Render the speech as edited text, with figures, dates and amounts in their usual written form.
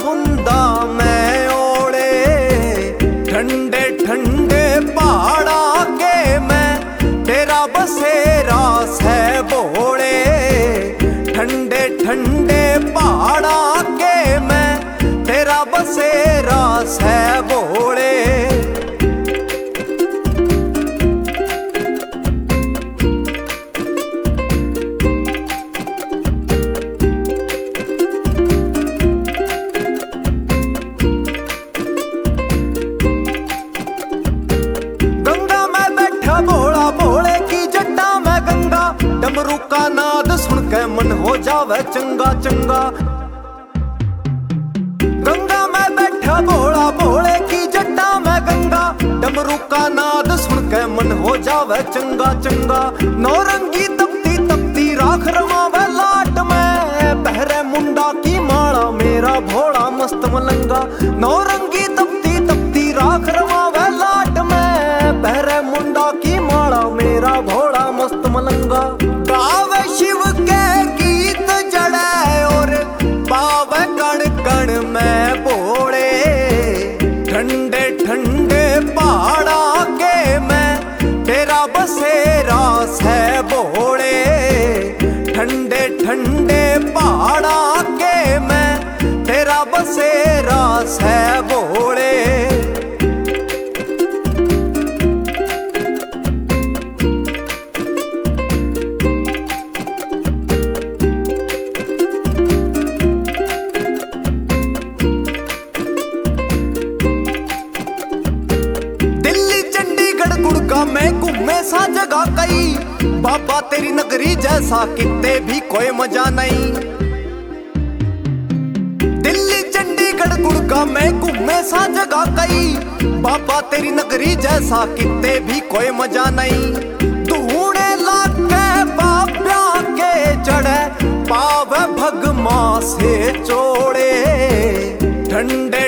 बुंदा मैं ओले, ठंडे ठंडे पहाड़ा के मैं तेरा बसेरा से बोले, ठंडे ठंडे पहाड़ा के मैं तेरा बसेरा से बोले। भोला भोले की जट्टा में गंगा, डमरू का नाद सुन के मन हो जावे चंगा चंगा। गंगा में बैठा भोला भोले की जट्टा में गंगा, डमरू का नाद सुन के मन हो जावे चंगा चंगा। नौरंगी तपती तपती राख रमावे लाट में, पहरे मुंडा की माला मेरा भोला मस्त मलंगा। नौरंगी तपती तपती राख रमावे लाट में, पहरे मुंडा की माला मेरा भोला मस्त मलंगा। गावे शिव के गीत जड़े और पावे कण कण में बोले, ठंडे ठंडे पहाड़ा के मैं तेरा बसेरा से बोले, ठंडे ठंडे पहाड़ा के मैं तेरा बसेरा से बोले। मैं घूमे सा जगह कई, बाबा तेरी नगरी जैसा कितने भी कोई मजा नहीं। दिल्ली चंडीगढ़ गुड़का मैं घूमे सा जगह कई, बाबा तेरी नगरी जैसा कितने भी कोई मजा नहीं। ढूंढे लाके बाबा के चढ़े, पावे भगमा से चोड़े, ठंडे